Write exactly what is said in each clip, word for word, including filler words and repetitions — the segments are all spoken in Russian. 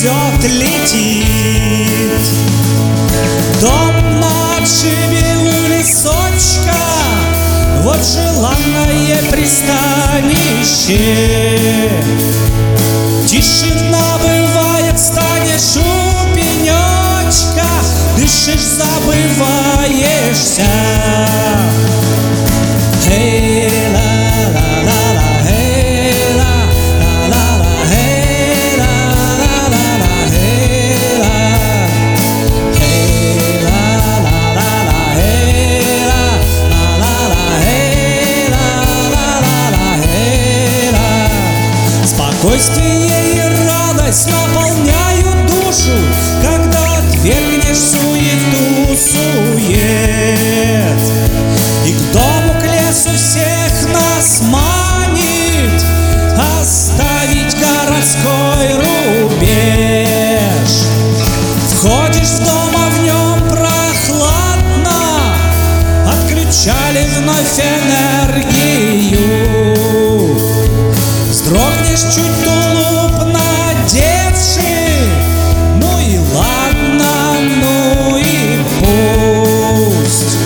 ползет, летит. Дом на отшибе у лесочка, вот желанное пристанище. Тишина бывает, станешь у пенечка, дышишь, забываешься. Спокойствие и радость наполняют душу, когда отвергнешь суету, сует. И к дому, к лесу всех нас манит оставить городской рубеж. Входишь в дом, а в нем прохладно, отключали вновь энергию. Вздрогнешь чуть тулуп надевши, ну и ладно, ну и пусть.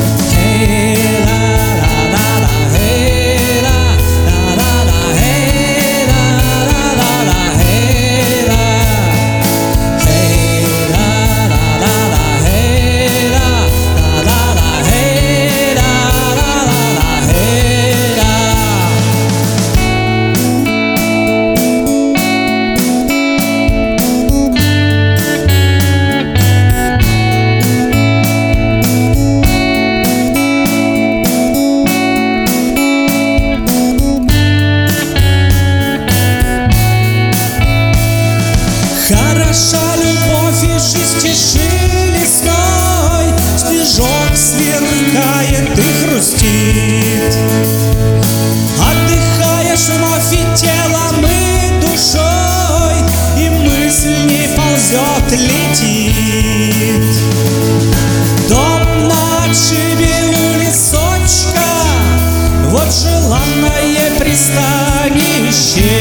Хороша любовь и жизнь тиши лесной, снежок сверкает и хрустит. Отдыхаешь вновь и телом, и душой, и мысль не ползет, летит. Дом на отшибе у лесочка, вот желанное пристанище.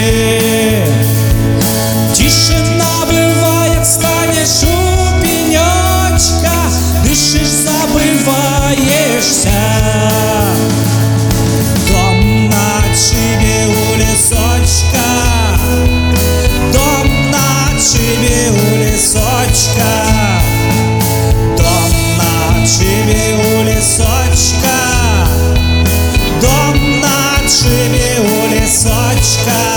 Тишина бывает, станешь у пенечка, дышишь, забываешься. Дом на отшибе у лесочка, дом на отшибе у лесочка, дом на отшибе у лесочка, дом на отшибе у лесочка.